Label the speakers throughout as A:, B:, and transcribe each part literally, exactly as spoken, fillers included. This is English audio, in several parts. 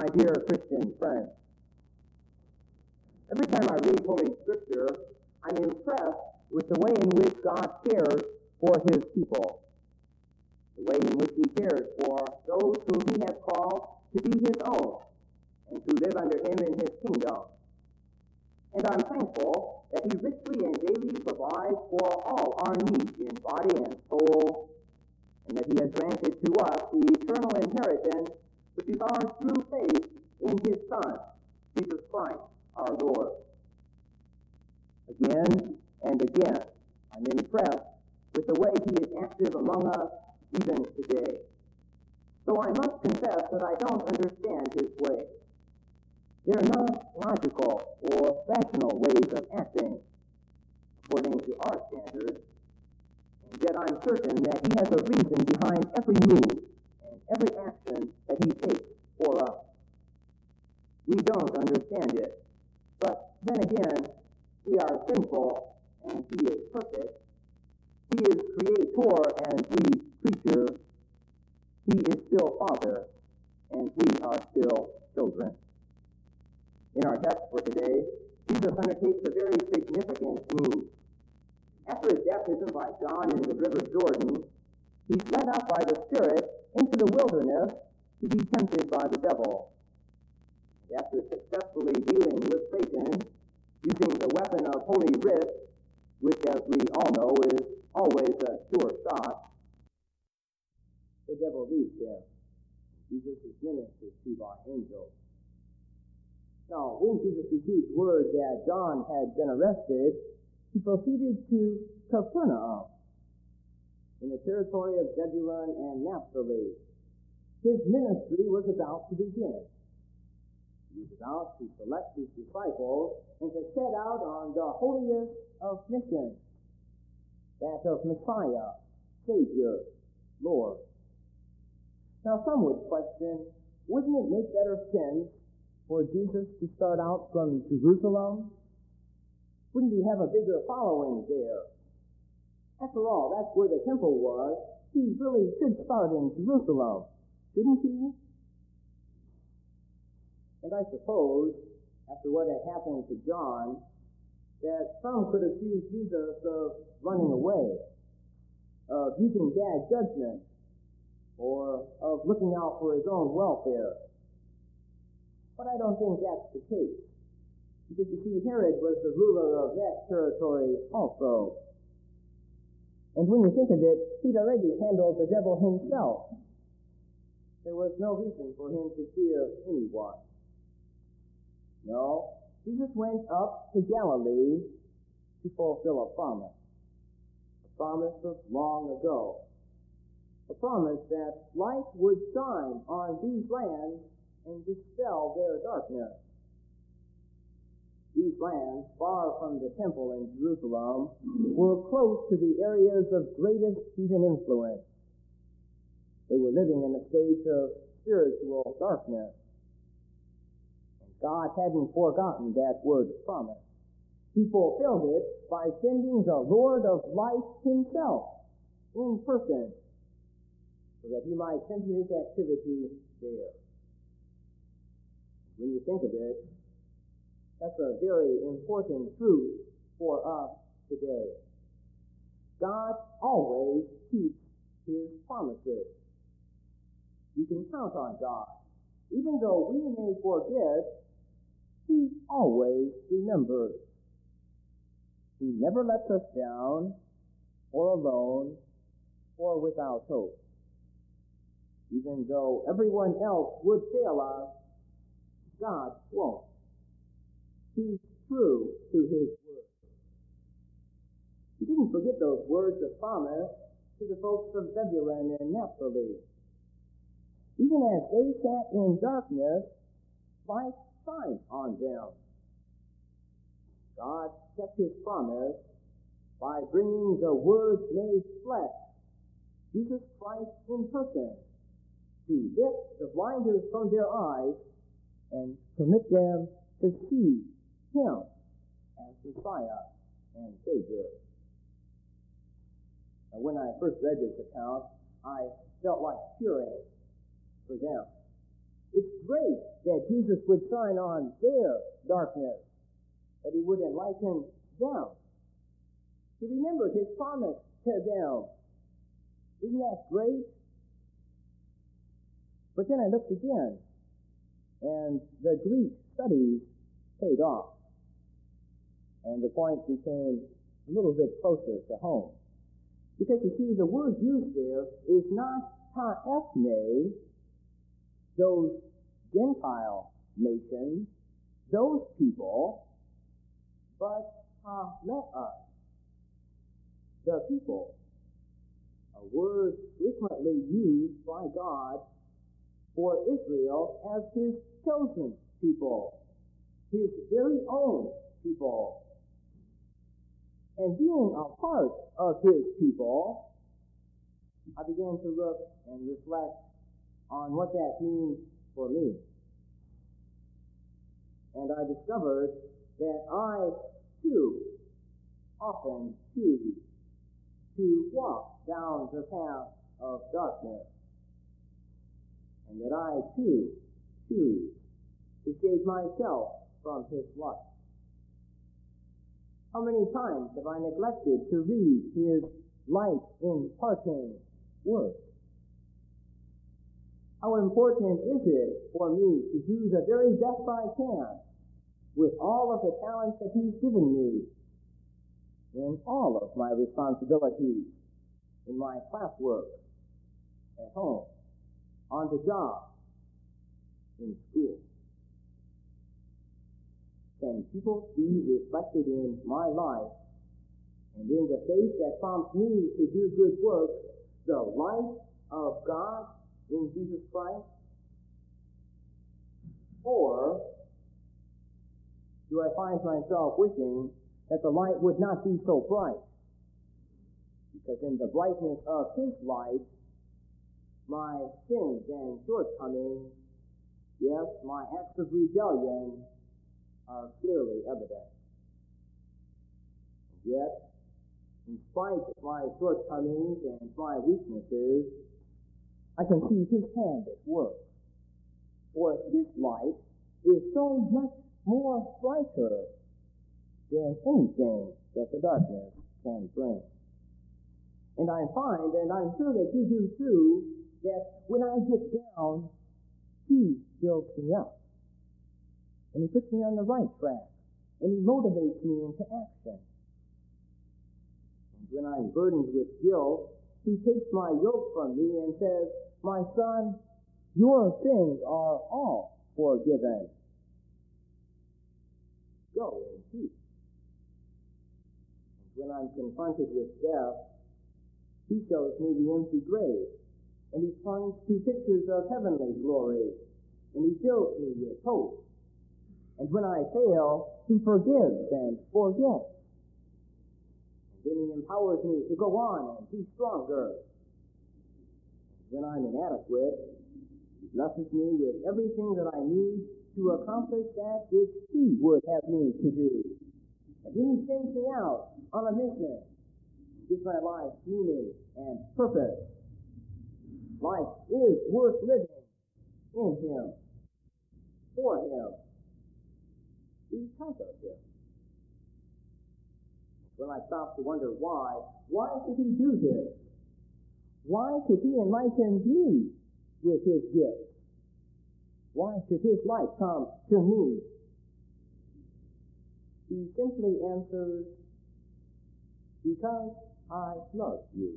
A: my dear Christian friends. Every time I read Holy Scripture, I'm impressed with the way in which God cares for his people, the way in which he cares for those whom he has called to be his own and to live under him in his kingdom. And I'm thankful that he richly and daily provides for all our needs in body and soul, and that he has granted to us the eternal inheritance which is ours through faith in his Son, Jesus Christ, our Lord. Again and again, I'm impressed with the way he is active among us even today. So I must confess that I don't understand his ways. They're not logical or rational ways of acting according to our standards, and yet I'm certain that he has a reason behind every move and every action that he takes for us. We don't understand it, but then again, we are sinful and he is perfect. He is creator and we creature. He is still Father and we are still children. In our text for today, Jesus undertakes a very significant move. After his baptism by John in the river Jordan, he's led up by the Spirit into the wilderness to be tempted by the devil. And after successfully dealing with Satan, using the weapon of Holy Writ, which, as we all know, is always a sure shot, the devil leaves him. Jesus is ministered to by angels. Now, when Jesus received word that John had been arrested, he proceeded to Capernaum, in the territory of Zebulun and Naphtali. His ministry was about to begin. He was about to select his disciples and to set out on the holiest of missions, that of Messiah, Savior, Lord. Now, some would question, wouldn't it make better sense for Jesus to start out from Jerusalem? Wouldn't he have a bigger following there? After all, that's where the temple was. He really should start in Jerusalem, shouldn't he? And I suppose, after what had happened to John, that some could accuse Jesus of running away, of using bad judgment, or of looking out for his own welfare. But I don't think that's the case. Because you see, Herod was the ruler of that territory also. And when you think of it, he'd already handled the devil himself. There was no reason for him to fear anyone. No, Jesus went up to Galilee to fulfill a promise. A promise of long ago. A promise that light would shine on these lands and dispel their darkness. These lands, far from the temple in Jerusalem, were close to the areas of greatest heathen influence. They were living in a state of spiritual darkness. And God hadn't forgotten that word of promise. He fulfilled it by sending the Lord of light himself in person, so that he might center his activity there. When you think of it, that's a very important truth for us today. God always keeps his promises. You can count on God. Even though we may forget, he always remembers. He never lets us down, or alone, or without hope. Even though everyone else would fail us, God won't. He's true to his word. He didn't forget those words of promise to the folks of Zebulun and Naphtali. Even as they sat in darkness, light shined on them. God kept his promise by bringing the Word made flesh, Jesus Christ in person, to lift the blinders from their eyes and permit them to see him as Messiah and Savior. Now, when I first read this account, I felt like cheering for them. It's great that Jesus would shine on their darkness, that he would enlighten them. He remembered his promise to them. Isn't that great? But then I looked again, and the Greek studies paid off, and the point became a little bit closer to home. Because you see, the word used there is not ta ethne, those Gentile nations, those people, but ta le'ah, the people, a word frequently used by God for Israel as his chosen people, his very own people. And being a part of his people, I began to look and reflect on what that means for me. And I discovered that I, too, often choose to walk down the path of darkness, and that I, too, choose to shade myself from his light. How many times have I neglected to read his light-imparting word? How important is it for me to do the very best I can with all of the talents that he's given me in all of my responsibilities, in my classwork, at home, on the job, in school? Can people be reflected in my life and in the faith that prompts me to do good work, the light of God in Jesus Christ? Or do I find myself wishing that the light would not be so bright? Because in the brightness of his light, my sins and shortcomings, yes, my acts of rebellion, are clearly evident. Yet, in spite of my shortcomings and my weaknesses, I can see his hand at work. For his light is so much more brighter than anything that the darkness can bring. And I find, and I'm sure that you do too, that when I get down, he builds me up. And he puts me on the right track. And he motivates me into action. And when I'm burdened with guilt, he takes my yoke from me and says, "My son, your sins are all forgiven. Go in peace." And when I'm confronted with death, he shows me the empty grave. And he points to pictures of heavenly glory. And he fills me with hope. And when I fail, he forgives and forgets. And then he empowers me to go on and be stronger. When I'm inadequate, he blesses me with everything that I need to accomplish that which he would have me to do. And then he sends me out on a mission and gives my life meaning and purpose. Life is worth living in him, for him, because of him. When I stop to wonder why, why should he do this? Why should he enlighten me with his gifts? Why should his light come to me? He simply answers, "Because I love you."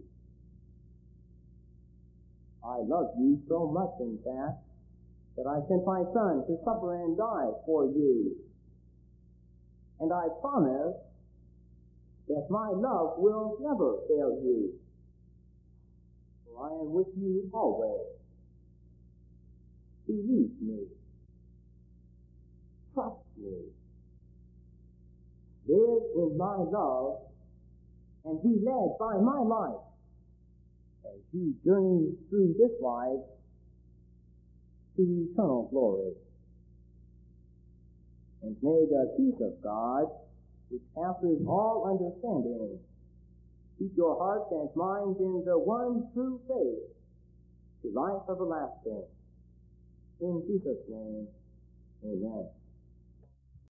A: I love you so much, in fact, that I sent my son to suffer and die for you. And I promise that my love will never fail you, for I am with you always. Believe me. Trust me. Live in my love and be led by my light as you journey through this life to eternal glory. And may the peace of God, which passes all understanding, keep your hearts and minds in the one true faith to life everlasting. In Jesus' name, amen.